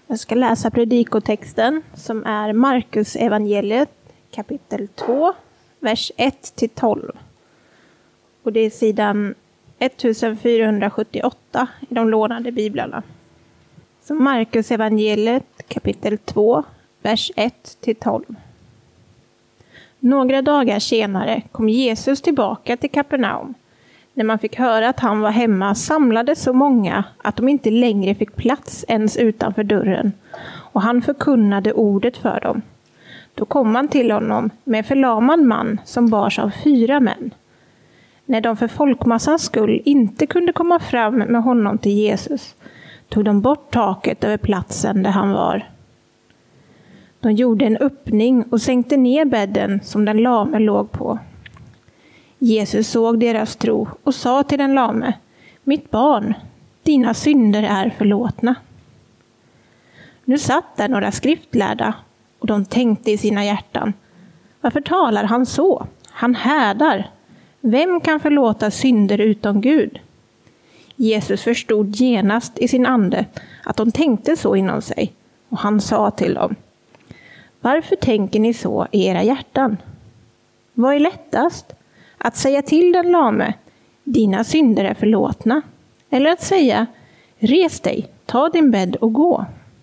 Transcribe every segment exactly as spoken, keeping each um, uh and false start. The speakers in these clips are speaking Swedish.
Jag ska läsa predikotexten som är Markus evangeliet kapitel två, vers ett till tolv. Och det är sidan fjortonhundrasjuttioåtta i de lånade biblarna. Så Markus evangeliet kapitel två, vers ett till tolv. Några dagar senare kom Jesus tillbaka till Kapernaum. När man fick höra att han var hemma samlades så många att de inte längre fick plats ens utanför dörren. Och han förkunnade ordet för dem. Då kom man till honom med en förlamad man som bars av fyra män. När de för folkmassans skull inte kunde komma fram med honom till Jesus tog de bort taket över platsen där han var. De gjorde en öppning och sänkte ner bädden som den lame låg på. Jesus såg deras tro och sa till den lame: "Mitt barn, dina synder är förlåtna." Nu satt där några skriftlärda och de tänkte i sina hjärtan: "Varför talar han så? Han härdar. Vem kan förlåta synder utom Gud?" Jesus förstod genast i sin ande att de tänkte så inom sig, och han sa till dem: "Varför tänker ni så i era hjärtan? Vad är lättast? Att säga till den lame: dina synder är förlåtna, eller att säga: res dig, ta din bädd och gå?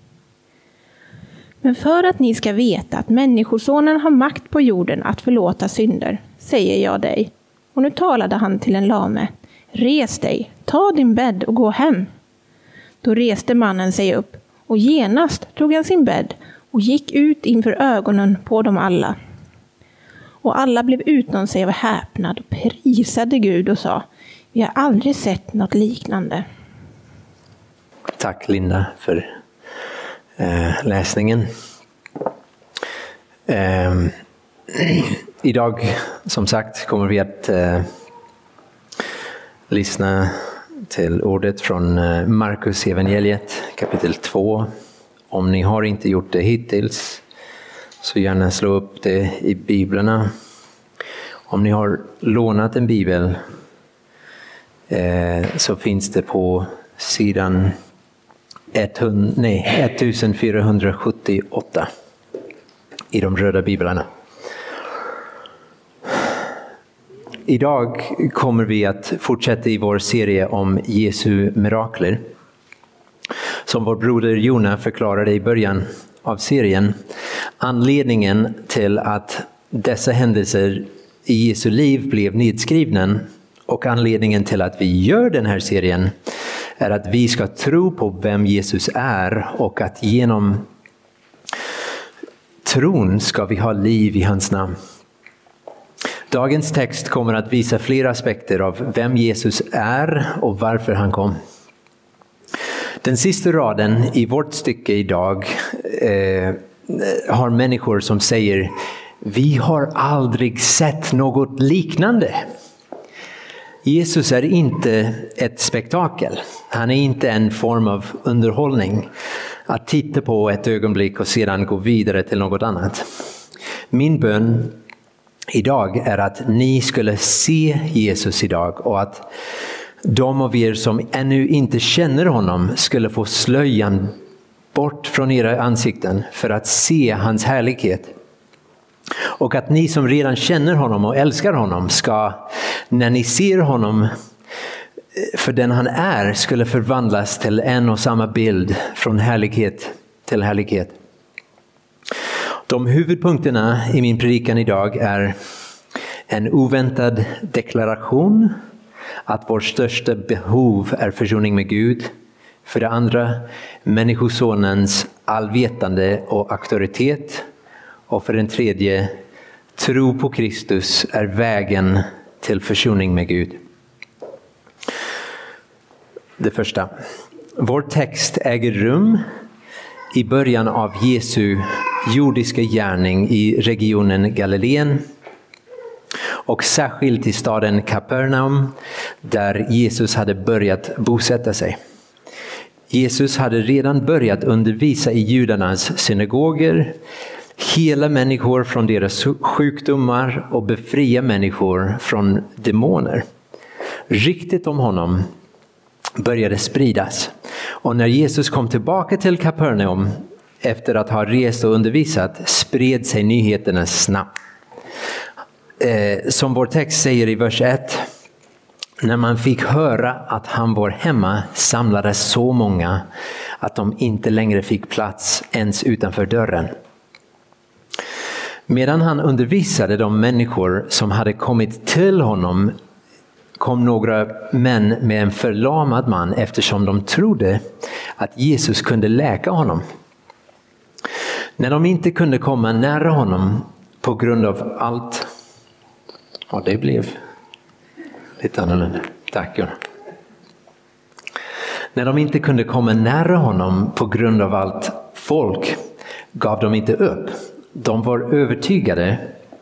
Men för att ni ska veta att människosonen har makt på jorden att förlåta synder, säger jag dig." Och nu talade han till en lame: "Res dig, ta din bädd och gå hem." Då reste mannen sig upp, och genast tog han sin bädd och gick ut inför ögonen på dem alla. Och alla blev utom sig av häpnad och prisade Gud och sa: "Vi har aldrig sett något liknande." Tack Linda för eh, läsningen. Eh, idag som sagt kommer vi att eh, lyssna till ordet från eh, Markus evangeliet kapitel två. Om ni har inte gjort det hittills så gärna slå upp det i biblarna. Om ni har lånat en bibel eh, så finns det på sidan fjortonhundrasjuttioåtta i de röda biblarna. Idag kommer vi att fortsätta i vår serie om Jesu mirakler. Som vår broder Jona förklarade i början av serien, anledningen till att dessa händelser i Jesu liv blev nedskrivna och anledningen till att vi gör den här serien är att vi ska tro på vem Jesus är, och att genom tron ska vi ha liv i hans namn. Dagens text kommer att visa flera aspekter av vem Jesus är och varför han kom. Den sista raden i vårt stycke idag eh, har människor som säger: "Vi har aldrig sett något liknande." Jesus är inte ett spektakel. Han är inte en form av underhållning att titta på ett ögonblick och sedan gå vidare till något annat. Min bön idag är att ni skulle se Jesus idag, och att de av er som ännu inte känner honom skulle få slöjan bort från era ansikten för att se hans härlighet. Och att ni som redan känner honom och älskar honom ska, när ni ser honom för den han är, skulle förvandlas till en och samma bild från härlighet till härlighet. De huvudpunkterna i min predikan idag är en oväntad deklaration att vårt största behov är försoning med Gud. För det andra, människosonens allvetande och auktoritet. Och för den tredje, tro på Kristus är vägen till försoning med Gud. Det första. Vår text äger rum i början av Jesu jordiska gärning i regionen Galileen. Och särskilt i staden Kapernaum, där Jesus hade börjat bosätta sig. Jesus hade redan börjat undervisa i judarnas synagoger, hela människor från deras sjukdomar och befria människor från demoner. Ryktet om honom började spridas, Och när Jesus kom tillbaka till Kapernaum efter att ha rest och undervisat spred sig nyheterna snabbt. Eh, som vår text säger i vers ett. När man fick höra att han var hemma samlades så många att de inte längre fick plats ens utanför dörren. Medan han undervisade de människor som hade kommit till honom kom några män med en förlamad man eftersom de trodde att Jesus kunde läka honom. När de inte kunde komma nära honom på grund av allt. Ja, det blev lite annorlunda. Tack. När de inte kunde komma nära honom på grund av allt folk gav de inte upp. De var övertygade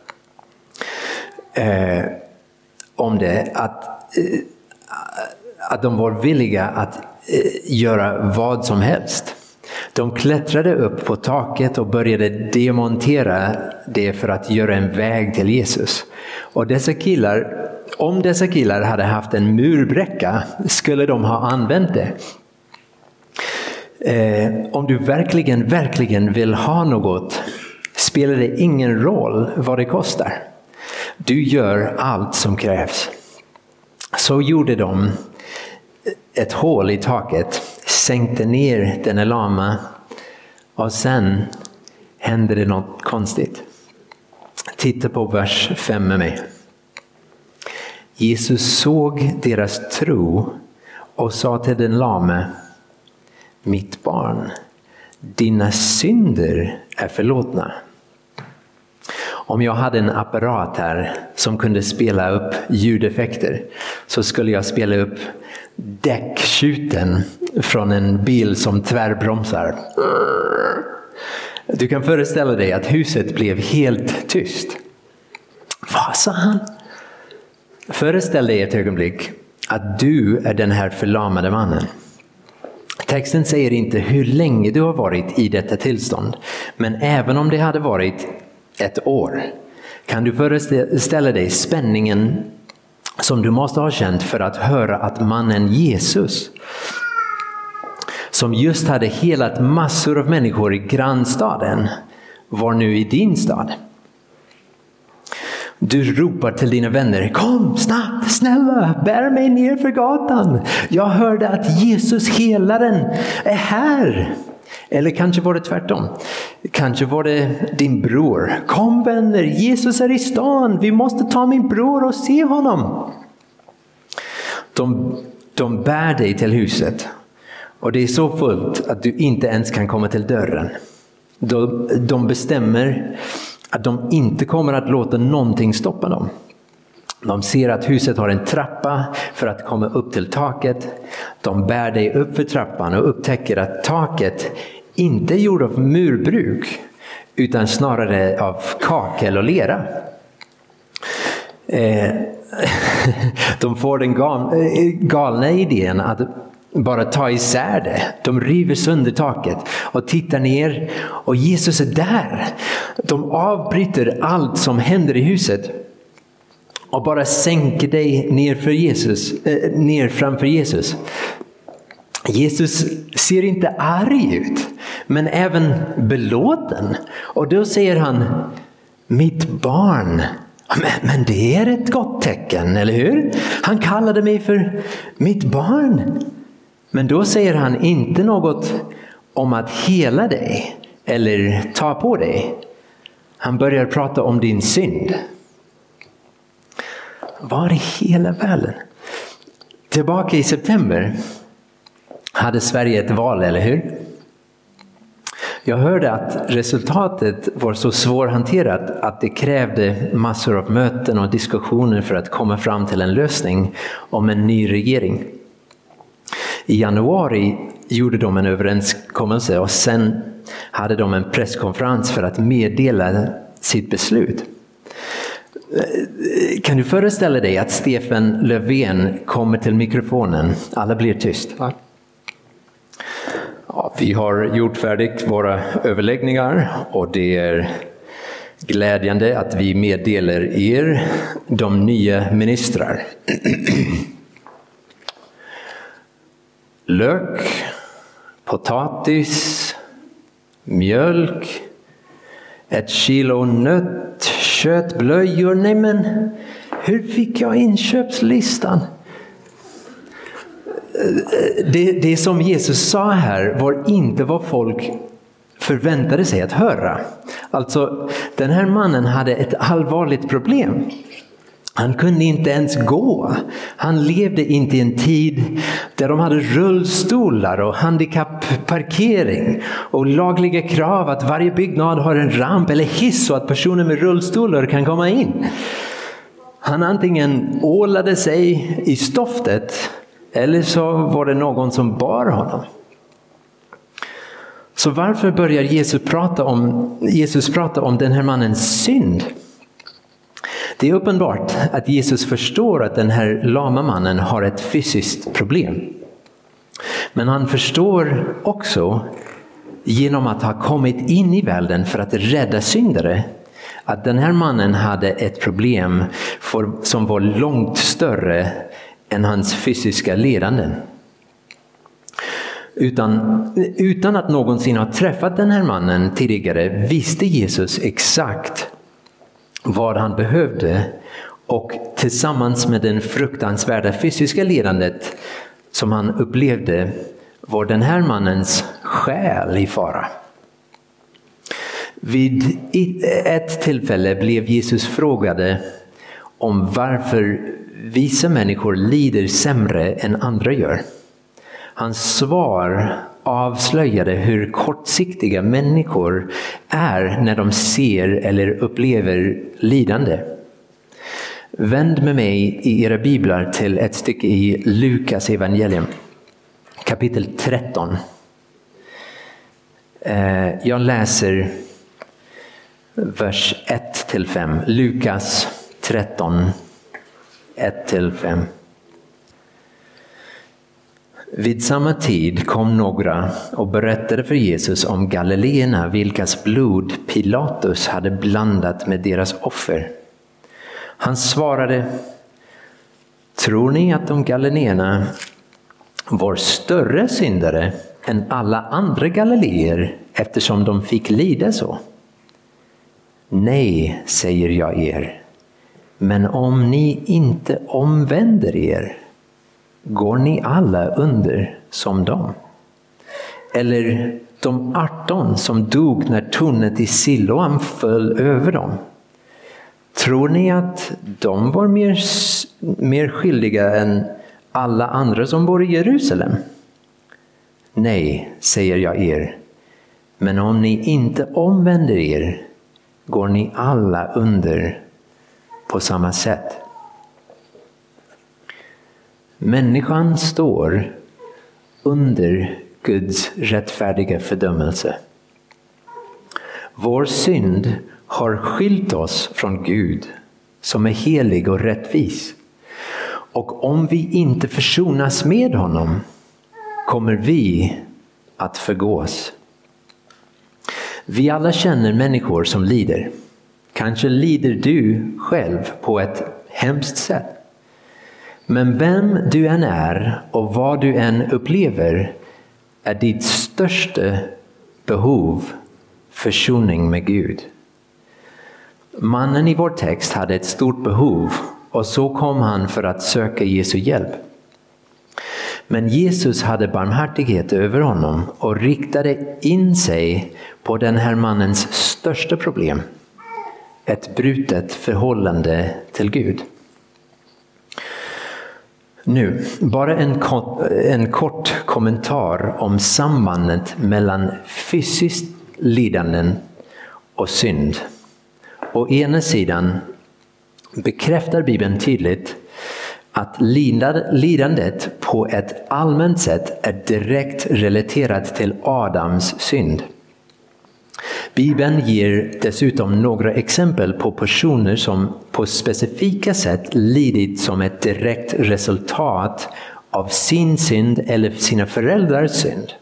eh, om det att, eh, att de var villiga att eh, göra vad som helst. De klättrade upp på taket och började demontera det för att göra en väg till Jesus. Och dessa killar, om dessa killar hade haft en murbräcka skulle de ha använt det. Eh, om du verkligen, verkligen vill ha något spelar det ingen roll vad det kostar. Du gör allt som krävs. Så gjorde de ett hål i taket, sänkte ner den lama och sen hände det något konstigt. Titta på vers fem med mig. Jesus såg deras tro och sa till den lame: mitt barn, dina synder är förlåtna. Om jag hade en apparat här som kunde spela upp ljudeffekter så skulle jag spela upp däcktjuten från en bil som tvärbromsar. Du kan föreställa dig att huset blev helt tyst. Vad sa han? Föreställ dig ett ögonblick att du är den här förlamade mannen. Texten säger inte hur länge du har varit i detta tillstånd. Men även om det hade varit ett år kan du föreställa dig spänningen som du måste ha känt för att höra att mannen Jesus, som just hade helat massor av människor i grannstaden, var nu i din stad. Du ropar till dina vänner: kom snabbt, snälla, bär mig ner för gatan. Jag hörde att Jesus helaren är här. Eller kanske var det tvärtom. Kanske var det din bror. Kom vänner, Jesus är i stan. Vi måste ta min bror och se honom. De, de bär dig till huset. Och det är så fullt att du inte ens kan komma till dörren. De, de bestämmer att de inte kommer att låta någonting stoppa dem. De ser att huset har en trappa för att komma upp till taket. De bär dig upp för trappan och upptäcker att taket inte är gjort av murbruk utan snarare av kakel och lera. Eh, de får den galna idén att bara ta isär det. De river sönder taket och tittar ner och Jesus är där. De avbryter allt som händer i huset och bara sänker dig ner, för Jesus, eh, ner framför Jesus. Jesus ser inte arg ut, men även belåten. Och då säger han: mitt barn. Men, men det är ett gott tecken, eller hur? Han kallade mig för mitt barn. Men då säger han inte något om att hela dig eller ta på dig. Han börjar prata om din synd. Var i hela världen? Tillbaka i september hade Sverige ett val, eller hur? Jag hörde att resultatet var så svårhanterat att det krävde massor av möten och diskussioner för att komma fram till en lösning om en ny regering. I januari gjorde de en överenskommelse och sen hade de en presskonferens för att meddela sitt beslut. Kan du föreställa dig att Stefan Löfven kommer till mikrofonen? Alla blir tyst. Ja, vi har gjort färdigt våra överläggningar och det är glädjande att vi meddelar er de nya ministrar. Lök, potatis, mjölk, ett kilo nöt, kött, blöjor. Nej men, hur fick jag inköpslistan? Det, det som Jesus sa här var inte vad folk förväntade sig att höra. Alltså, den här mannen hade ett allvarligt problem. Han kunde inte ens gå. Han levde inte i en tid där de hade rullstolar och handikappparkering och lagliga krav att varje byggnad har en ramp eller hiss så att personer med rullstolar kan komma in. Han antingen ålade sig i stoftet eller så var det någon som bar honom. Så varför börjar Jesus prata om, Jesus prata om den här mannens synd? Det är uppenbart att Jesus förstår att den här lama mannen har ett fysiskt problem. Men han förstår också genom att ha kommit in i världen för att rädda syndare att den här mannen hade ett problem för, som var långt större än hans fysiska ledanden. Utan, utan att någonsin ha träffat den här mannen tidigare visste Jesus exakt vad han behövde, och tillsammans med den fruktansvärda fysiska lidandet som han upplevde var den här mannens själ i fara. Vid ett tillfälle blev Jesus frågade om varför vissa människor lider sämre än andra gör. Hans svar avslöjade hur kortsiktiga människor är när de ser eller upplever lidande. Vänd med mig i era biblar till ett stycke i Lukas evangelium, kapitel tretton. Jag läser vers ett till fem. Lukas tretton, ett till fem. Vid samma tid kom några och berättade för Jesus om galileerna vilkas blod Pilatus hade blandat med deras offer. Han svarade: tror ni att de galileerna var större syndare än alla andra galileer eftersom de fick lida så? Nej, säger jag er, men om ni inte omvänder er går ni alla under som dem. Eller de arton som dog när tornet i Siloam föll över dem. Tror ni att de var mer, mer skyldiga än alla andra som bor i Jerusalem? Nej, säger jag er, men om ni inte omvänder er går ni alla under på samma sätt. Människan står under Guds rättfärdiga fördömelse. Vår synd har skilt oss från Gud som är helig och rättvis. Och om vi inte försonas med honom kommer vi att förgås. Vi alla känner människor som lider. Kanske lider du själv på ett hemskt sätt. Men vem du än är och vad du än upplever är ditt största behov försoning med Gud. Mannen i vår text hade ett stort behov och så kom han för att söka Jesu hjälp. Men Jesus hade barmhärtighet över honom och riktade in sig på den här mannens största problem. Ett brutet förhållande till Gud. Nu, bara en kort, en kort kommentar om sambandet mellan fysiskt lidanden och synd. Å ena sidan bekräftar Bibeln tydligt att lidandet på ett allmänt sätt är direkt relaterat till Adams synd. Bibeln ger dessutom några exempel på personer som på specifika sätt lidit som ett direkt resultat av sin synd eller sina föräldrars synd.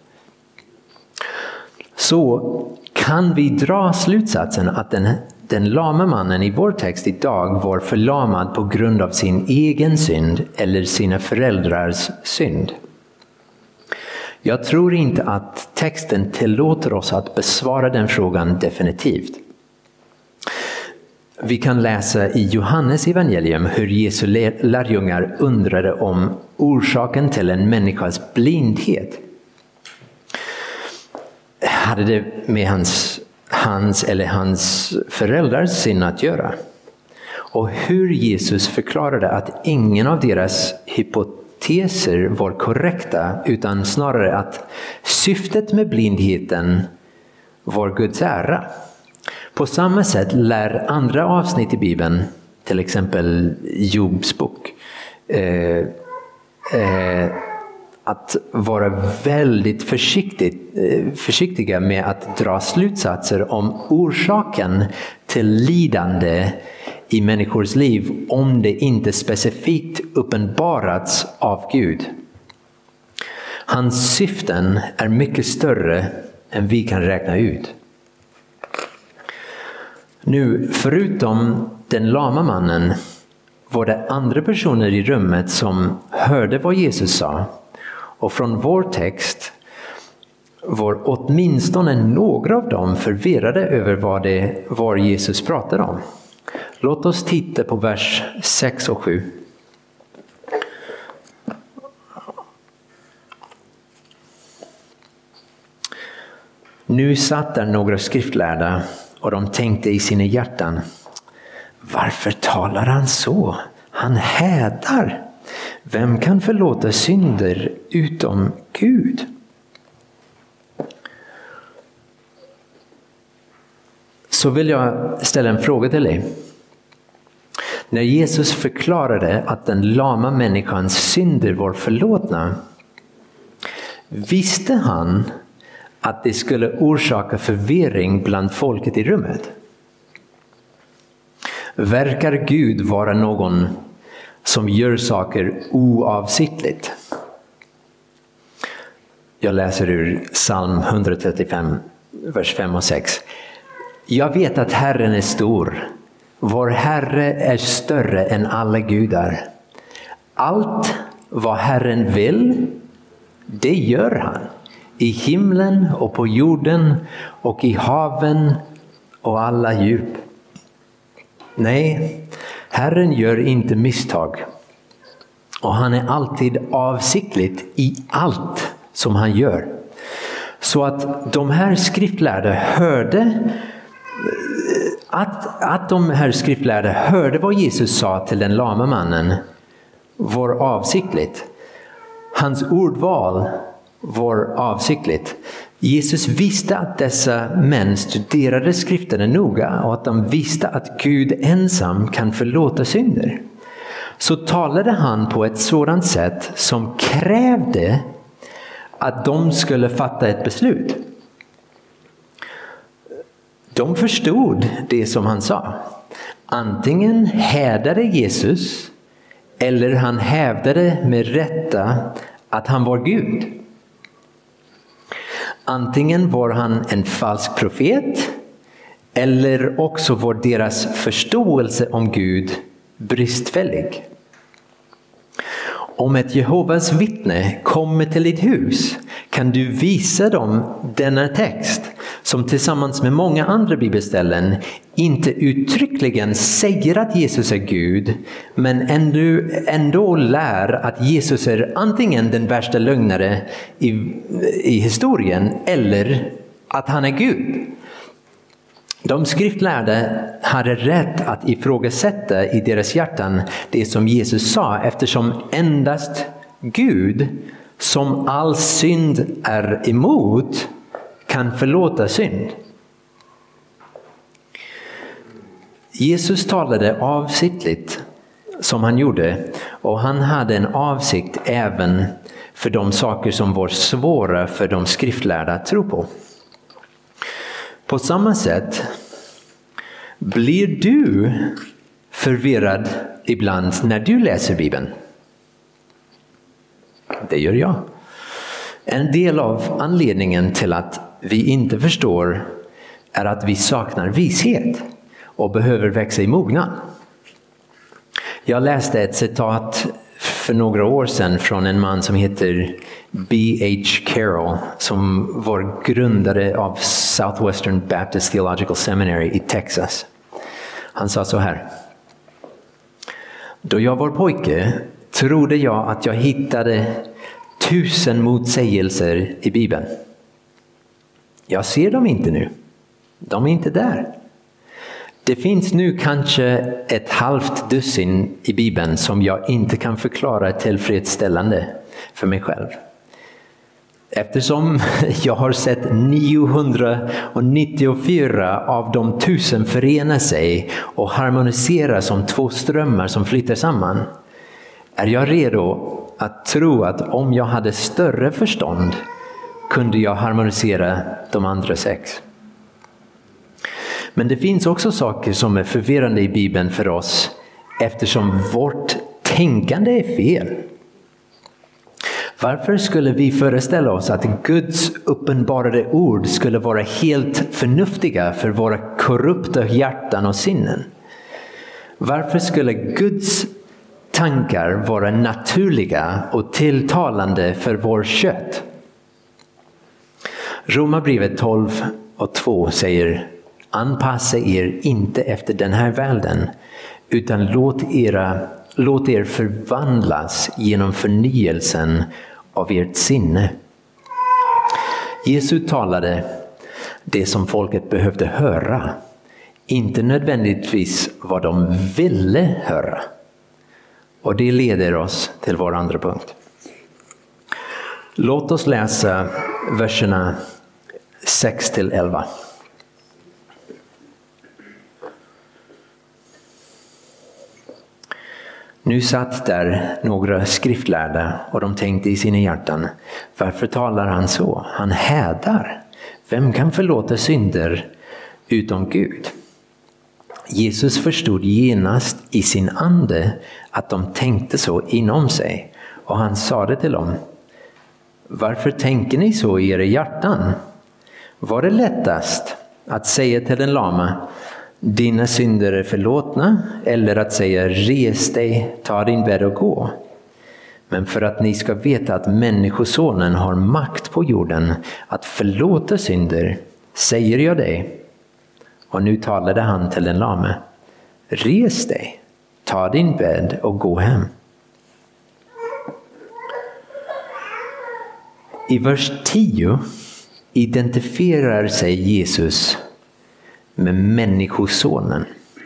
Så kan vi dra slutsatsen att den, den lama mannen i vår text idag var förlamad på grund av sin egen synd eller sina föräldrars synd. Jag tror inte att texten tillåter oss att besvara den frågan definitivt. Vi kan läsa i Johannes evangelium hur Jesu lärjungar undrade om orsaken till en människas blindhet. Hade det med hans, hans eller hans föräldrars sinne att göra? Och hur Jesus förklarade att ingen av deras hypoteser var korrekta, utan snarare att syftet med blindheten var Guds ära. På samma sätt lär andra avsnitt i Bibeln, till exempel Jobs bok, eh, eh, att vara väldigt försiktigt, eh, försiktiga med att dra slutsatser om orsaken till lidande i människors liv om det inte specifikt uppenbarats av Gud. Hans syften är mycket större än vi kan räkna ut. Nu, förutom den lama mannen var det andra personer i rummet som hörde vad Jesus sa. Och från vår text var åtminstone några av dem förvirrade över vad det var Jesus pratade om. Låt oss titta på vers sex och sju. Nu satt där några skriftlärda och de tänkte i sina hjärtan: varför talar han så? Han hädar. Vem kan förlåta synder utom Gud? Så vill jag ställa en fråga till dig. När Jesus förklarade att den lama människans synder var förlåtna, visste han att det skulle orsaka förvirring bland folket i rummet? Verkar Gud vara någon som gör saker oavsiktligt? Jag läser ur psalm etthundratrettiofem, vers fem och sex. Jag vet att Herren är stor. Vår Herre är större än alla gudar. Allt vad Herren vill, det gör han. I himlen och på jorden och i haven och alla djup. Nej, Herren gör inte misstag. Och han är alltid avsiktligt i allt som han gör. Så att de här skriftlärda hörde att, att de här skriftlärda hörde vad Jesus sa till den lama mannen var avsiktligt. Hans ordval var avsiktligt. Jesus visste att dessa män studerade skrifterna noga och att de visste att Gud ensam kan förlåta synder. Så talade han på ett sådant sätt som krävde att de skulle fatta ett beslut. De förstod det som han sa. Antingen hävdade Jesus eller han hävdade med rätta att han var Gud. Antingen var han en falsk profet eller också var deras förståelse om Gud bristfällig. Om ett Jehovas vittne kommer till ditt hus kan du visa dem denna text som tillsammans med många andra bibelställen inte uttryckligen säger att Jesus är Gud, men ändå, ändå lär att Jesus är antingen den värsta lögnare i, i historien eller att han är Gud. De skriftlärda hade rätt att ifrågasätta i deras hjärtan det som Jesus sa, eftersom endast Gud, som all synd är emot, kan förlåta synd. Jesus talade avsiktligt som han gjorde, och han hade en avsikt även för de saker som var svåra för de skriftlärda att tro på. På samma sätt blir du förvirrad ibland när du läser Bibeln. Det gör jag. En del av anledningen till att vi inte förstår är att vi saknar vishet och behöver växa i mognad. Jag läste ett citat för några år sedan från en man som heter B H Carroll, som var grundare av Southwestern Baptist Theological Seminary i Texas. Han sa så här: då jag var pojke trodde jag att jag hittade tusen motsägelser i Bibeln. Jag ser dem inte nu. De är inte där. Det finns nu kanske ett halvt dussin i Bibeln som jag inte kan förklara tillfredsställande för mig själv. Eftersom jag har sett niohundranittiofyra av de tusen förena sig och harmonisera som två strömmar som flyter samman, är jag redo att tro att om jag hade större förstånd kunde jag harmonisera de andra sex. Men det finns också saker som är förvirrande i Bibeln för oss eftersom vårt tänkande är fel. Varför skulle vi föreställa oss att Guds uppenbarade ord skulle vara helt förnuftiga för våra korrupta hjärtan och sinnen? Varför skulle Guds tankar vara naturliga och tilltalande för vår kött? Romarbrevet tolv och två säger: anpassa er inte efter den här världen, utan låt, era, låt er förvandlas genom förnyelsen av ert sinne. Jesus talade det som folket behövde höra, inte nödvändigtvis vad de ville höra. Och det leder oss till vår andra punkt. Låt oss läsa verserna sex till elva. Nu satt där några skriftlärda och de tänkte i sina hjärtan: varför talar han så? Han hädar. Vem kan förlåta synder utom Gud? Jesus förstod genast i sin ande att de tänkte så inom sig, och han sa det till dem: varför tänker ni så i era hjärtan? Var det lättast att säga till den lama: dina synder är förlåtna, eller att säga: res dig, ta din bädd och gå? Men för att ni ska veta att människosonen har makt på jorden att förlåta synder, säger jag dig. Och nu talade han till den lame: res dig, ta din bädd och gå hem. I vers tio identifierar sig Jesus med människosonen.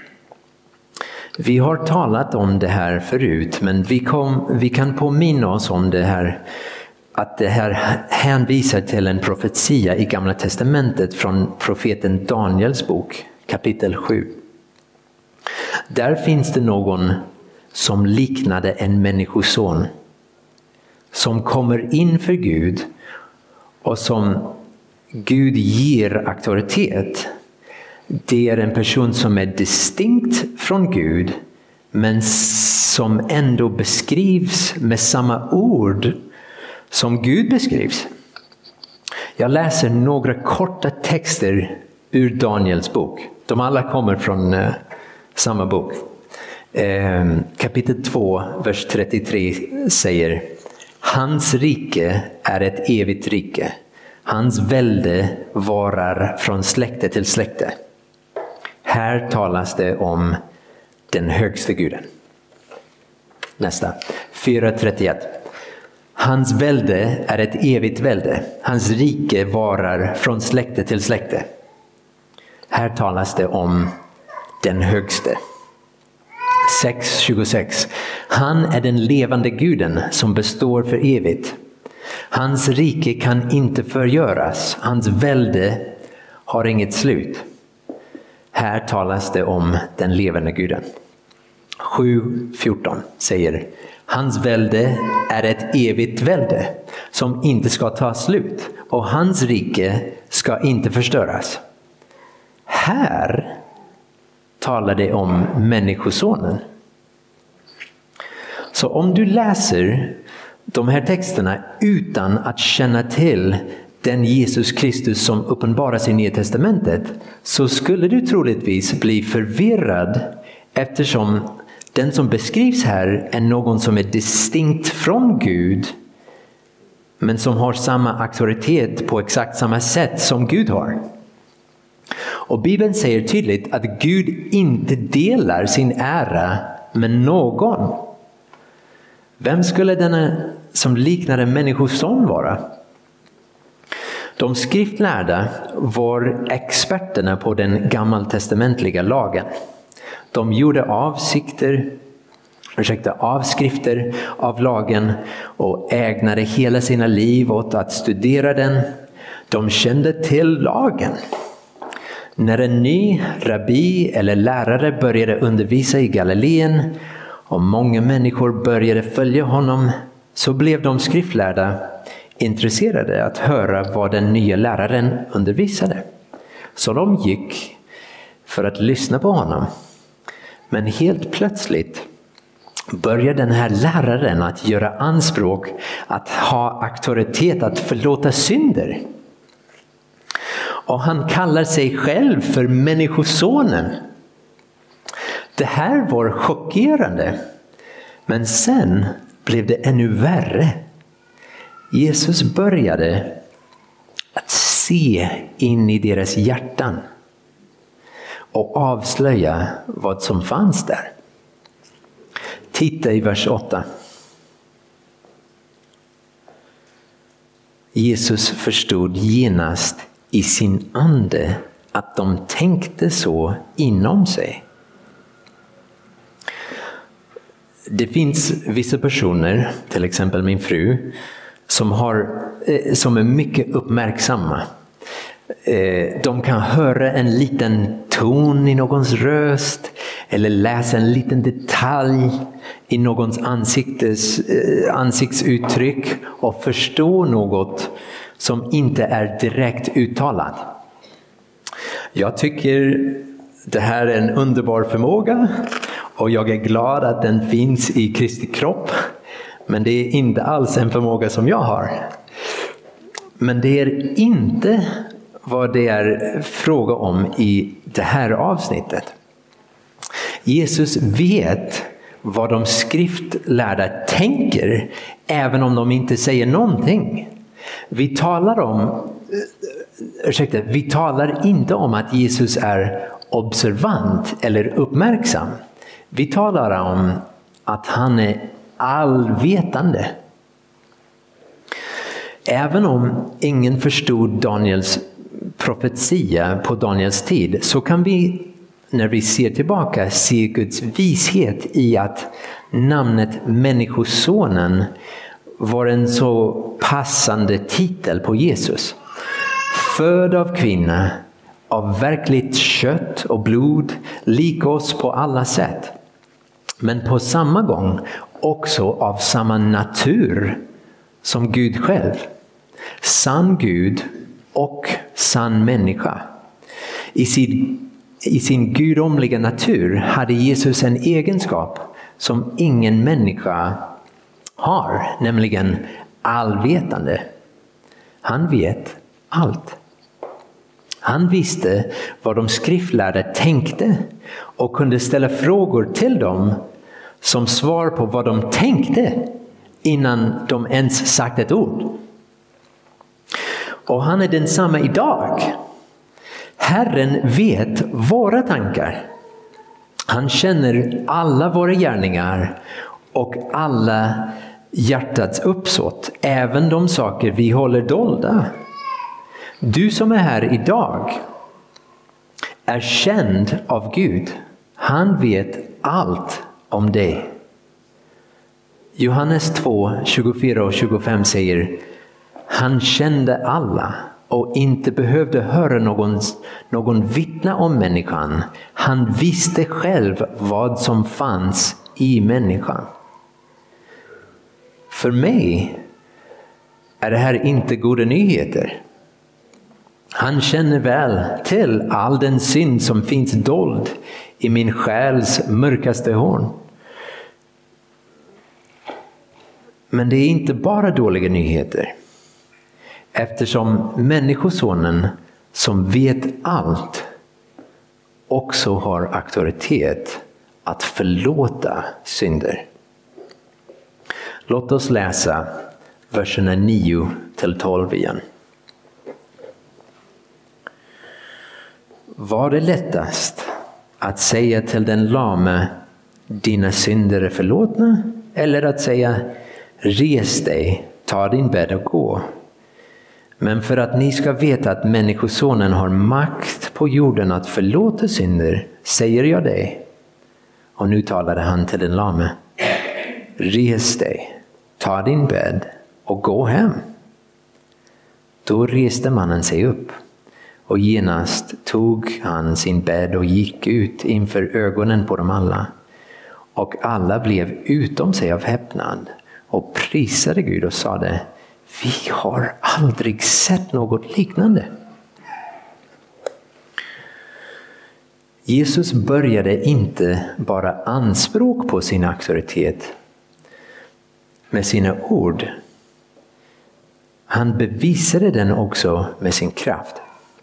Vi har talat om det här förut, men vi, kom, vi kan påminna oss om det här, att det här hänvisar till en profetia i Gamla testamentet från profeten Daniels bok, kapitel sju. Där finns det någon som liknade en människoson, som kommer in för Gud och som Gud ger auktoritet. Det är en person som är distinkt från Gud, men som ändå beskrivs med samma ord som Gud beskrivs. Jag läser några korta texter ur Daniels bok. De alla kommer från uh, samma bok. Uh, kapitel två, vers trettiotre säger: hans rike är ett evigt rike. Hans välde varar från släkte till släkte. Här talas det om den högste guden. Nästa. fyra trettioett. Hans välde är ett evigt välde. Hans rike varar från släkte till släkte. Här talas det om den högste. sex tjugosex. Han är den levande guden som består för evigt. Hans rike kan inte förgöras. Hans välde har inget slut. Här talas det om den levande guden. sju fjorton säger: hans välde är ett evigt välde som inte ska ta slut, och hans rike ska inte förstöras. Här talar det om människosonen. Så om du läser de här texterna utan att känna till den Jesus Kristus som uppenbaras i Nya testamentet, så skulle du troligtvis bli förvirrad, eftersom den som beskrivs här är någon som är distinkt från Gud, men som har samma auktoritet på exakt samma sätt som Gud har. Och Bibeln säger tydligt att Gud inte delar sin ära med någon. Vem skulle denna som liknar en människoson vara? De skriftlärda var experterna på den gammaltestamentliga lagen. De gjorde avsikter, ursäkta, avskrifter av lagen och ägnade hela sina liv åt att studera den. De kände till lagen. När en ny rabbi eller lärare började undervisa i Galileen och många människor började följa honom, så blev de skriftlärda intresserade att höra vad den nya läraren undervisade. Så de gick för att lyssna på honom. Men helt plötsligt började den här läraren att göra anspråk att ha auktoritet att förlåta synder. Och han kallar sig själv för människosonen. Det här var chockerande. Men sen blev det ännu värre. Jesus började att se in i deras hjärtan och avslöja vad som fanns där. Titta i vers åtta. Jesus förstod genast i sin ande att de tänkte så inom sig. Det finns vissa personer, till exempel min fru, som, har, som är mycket uppmärksamma. De kan höra en liten ton i någons röst eller läsa en liten detalj i någons ansiktes, ansiktsuttryck och förstå något som inte är direkt uttalat. Jag tycker det här är en underbar förmåga och jag är glad att den finns i Kristi kropp. Men det är inte alls en förmåga som jag har. Men det är inte vad det är fråga om i det här avsnittet. Jesus vet vad de skriftlärda tänker även om de inte säger någonting. Vi talar om, ursäkta, vi talar inte om att Jesus är observant eller uppmärksam. Vi talar om att han är allvetande. Även om ingen förstod Daniels profetia på Daniels tid, så kan vi när vi ser tillbaka se Guds vishet i att namnet människosonen var en så passande titel på Jesus. Född av kvinna, av verkligt kött och blod, lik oss på alla sätt. Men på samma gång också av samma natur som Gud själv. Sann Gud och sann människa. I sin, i sin gudomliga natur hade Jesus en egenskap som ingen människa har, nämligen allvetande. Han vet allt. Han visste vad de skriftlärda tänkte och kunde ställa frågor till dem som svar på vad de tänkte innan de ens sagt ett ord. Och han är densamma idag. Herren vet våra tankar. Han känner alla våra gärningar och alla hjärtats uppsåt, även de saker vi håller dolda. Du som är här idag är känd av Gud. Han vet allt om dig. Johannes två, tjugofyra och tjugofem säger: han kände alla och inte behövde höra någon, någon vittna om människan. Han visste själv vad som fanns i människan. För mig är det här inte goda nyheter. Han känner väl till all den synd som finns dold i min själs mörkaste horn. Men det är inte bara dåliga nyheter. Eftersom människosonen som vet allt också har auktoritet att förlåta synder. Låt oss läsa verserna nio till tolv igen. Var det lättast att säga till den lame, dina synder är förlåtna, eller att säga, res dig, ta din bädd och gå? Men för att ni ska veta att människosonen har makt på jorden att förlåta synder, säger jag dig. Och nu talade han till den lame, res dig, ta din bädd och gå hem. Då reste mannen sig upp, och genast tog han sin bädd och gick ut inför ögonen på dem alla. Och alla blev utom sig av häpnad och prisade Gud och sade, vi har aldrig sett något liknande. Jesus började inte bara anspråk på sin auktoritet med sina ord. Han bevisade den också med sin kraft.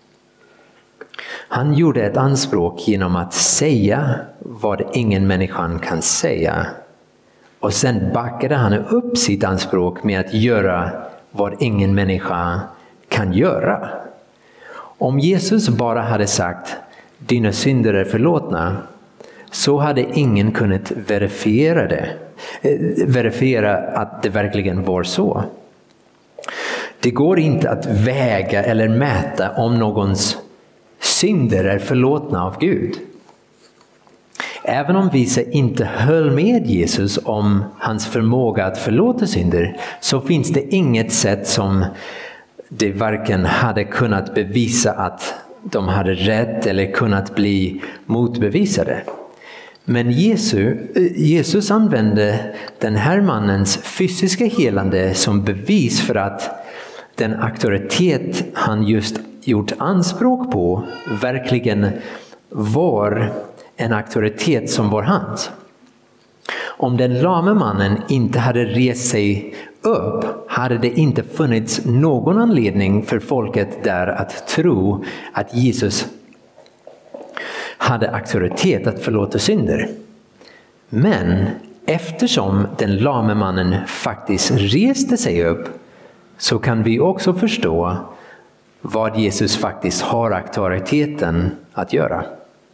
Han gjorde ett anspråk genom att säga vad ingen människan kan säga. Och sen backade han upp sitt anspråk med att göra vad ingen människa kan göra. Om Jesus bara hade sagt, dina synder är förlåtna, så hade ingen kunnat verifiera det. Verifiera att det verkligen var så. Det går inte att väga eller mäta om någons synder är förlåtna av Gud. Även om vissa inte höll med Jesus om hans förmåga att förlåta synder, så finns det inget sätt som det varken hade kunnat bevisa att de hade rätt eller kunnat bli motbevisade. Men Jesus, Jesus använde den här mannens fysiska helande som bevis för att den auktoritet han just gjort anspråk på verkligen var en auktoritet som var hans. Om den lame mannen inte hade rest sig upp, hade det inte funnits någon anledning för folket där att tro att Jesus hade auktoritet att förlåta synder. Men eftersom den lame mannen faktiskt reste sig upp, så kan vi också förstå vad Jesus faktiskt har auktoriteten att göra.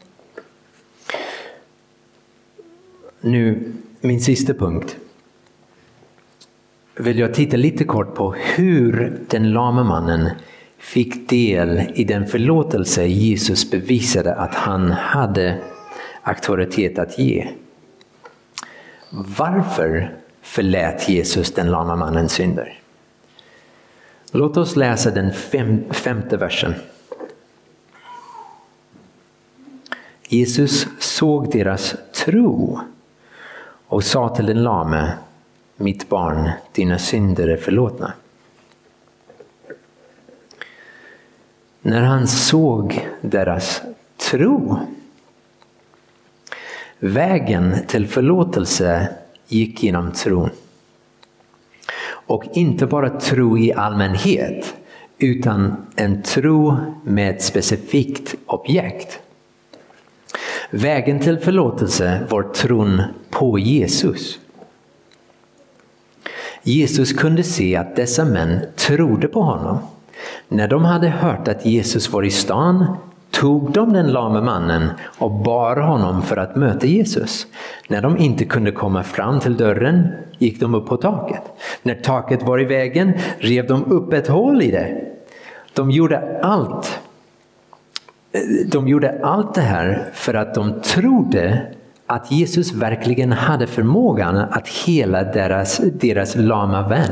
Nu, min sista punkt. Vill jag titta lite kort på hur den lame mannen fick del i den förlåtelse Jesus bevisade att han hade auktoritet att ge. Varför förlät Jesus den lame mannens synder? Låt oss läsa den fem, femte versen. Jesus såg deras tro och sa till den lame, mitt barn, dina synder är förlåtna. När han såg deras tro, vägen till förlåtelse gick genom tron. Och inte bara tro i allmänhet, utan en tro med ett specifikt objekt. Vägen till förlåtelse var tron på Jesus. Jesus kunde se att dessa män trodde på honom. När de hade hört att Jesus var i stan, tog de den lame mannen och bar honom för att möta Jesus. När de inte kunde komma fram till dörren, gick de upp på taket. När taket var i vägen, rev de upp ett hål i det. De gjorde allt. De gjorde allt det här för att de trodde att Jesus verkligen hade förmågan att hela deras, deras lama vän.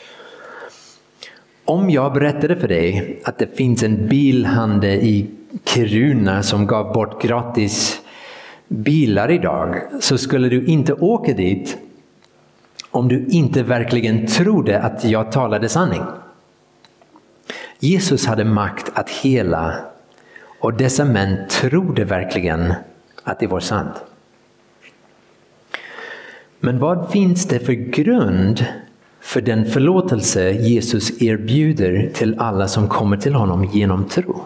Om jag berättade för dig att det finns en bilhandel i Kiruna som gav bort gratis bilar idag, så skulle du inte åka dit om du inte verkligen trodde att jag talade sanning. Jesus hade makt att hela, och dessa män trodde verkligen att det var sant. Men vad finns det för grund för den förlåtelse Jesus erbjuder till alla som kommer till honom genom tro?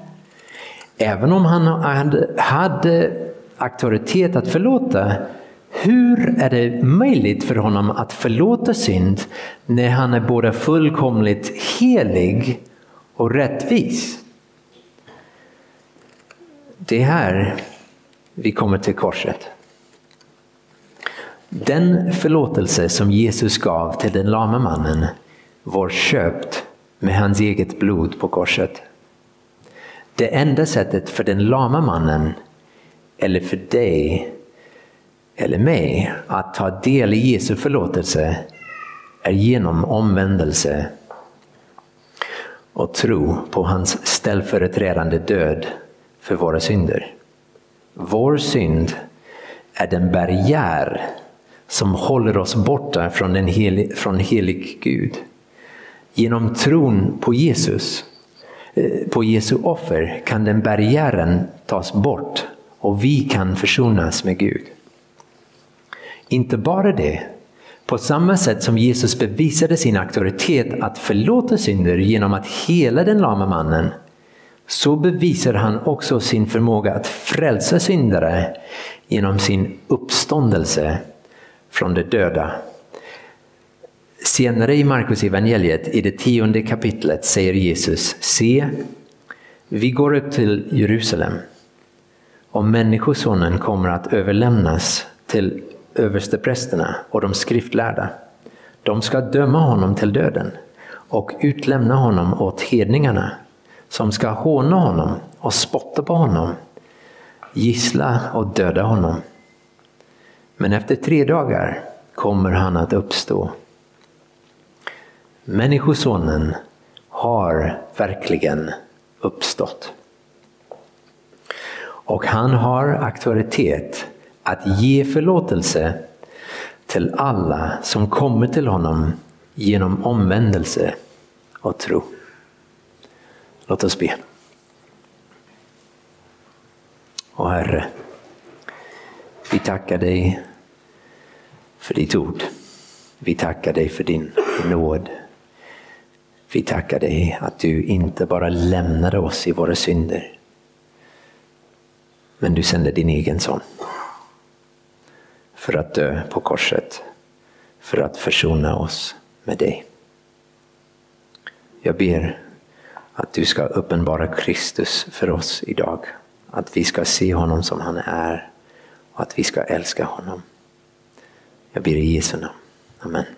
Även om han hade, hade auktoritet att förlåta, Hur är det möjligt för honom att förlåta synd när han är både fullkomligt helig och rättvis? Det är här vi kommer till korset. Den förlåtelse som Jesus gav till den lama mannen var köpt med hans eget blod på korset. Det enda sättet för den lama mannen eller för dig eller mig att ta del i Jesu förlåtelse är genom omvändelse och tro på hans ställföreträdande död för våra synder. Vår synd är den barriär som håller oss borta från en helig, från helig Gud. Genom tron på Jesus, på Jesu offer, kan den barriären tas bort och vi kan försonas med Gud. Inte bara det. På samma sätt som Jesus bevisade sin auktoritet att förlåta synder genom att hela den lama mannen, så bevisar han också sin förmåga att frälsa syndare genom sin uppståndelse från de döda. Senare i Markus evangeliet i det tionde kapitlet säger Jesus: se, vi går upp till Jerusalem och människosonen kommer att överlämnas till översteprästerna och de skriftlärda. De ska döma honom till döden och utlämna honom åt hedningarna, som ska håna honom och spotta på honom, gissla och döda honom. Men efter tre dagar kommer han att uppstå. Människosonen har verkligen uppstått. Och han har auktoritet att ge förlåtelse till alla som kommer till honom genom omvändelse och tro. Låt oss be. Och Herre, vi tackar dig för ditt ord. Vi tackar dig för din nåd. Vi tackar dig att du inte bara lämnade oss i våra synder, men du sände din egen son för att dö på korset, för att försona oss med dig. Jag ber att du ska uppenbara Kristus för oss idag. Att vi ska se honom som han är och att vi ska älska honom. Jag ber i Jesu namn. Amen.